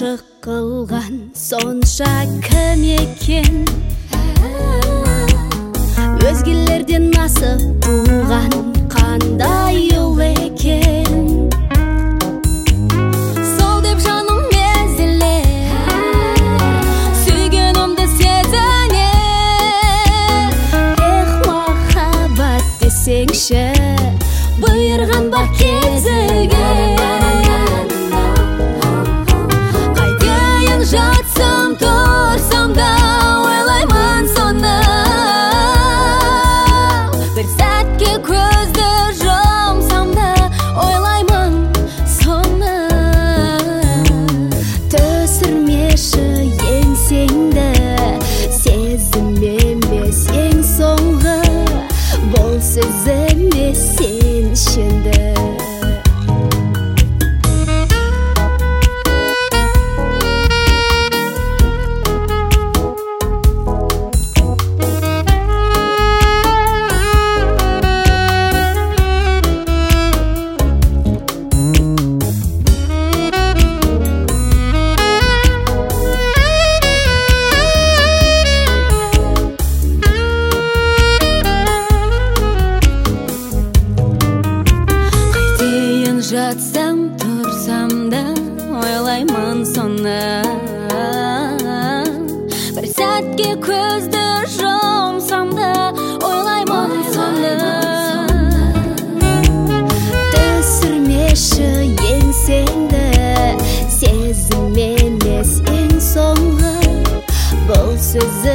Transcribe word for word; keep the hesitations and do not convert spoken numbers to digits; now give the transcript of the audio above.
ғашық қылған сонша кім екен? Өзгелерден асып туған қандай ұл екен? Сол деп жаным езілер, сүйгенімді сезінер. Ех, махаббат десеңші, бұйырған бар кезіге. Қайтейін жатсам тұрсам да ойлаймын соны. Бір сәтке көзді жұмсам да ойлаймын соны. Түсірмеші еңсеңді, сезім емес ең соңғы. Бұл сөз емес сен ішінді. Жатсам, тұрсам да ойлаймын соны. Бір сәтке көзді жұмсам да ойлаймын соны. Түсірмеші еңсеңді, сезім емес ең соңғы. Бұл сөз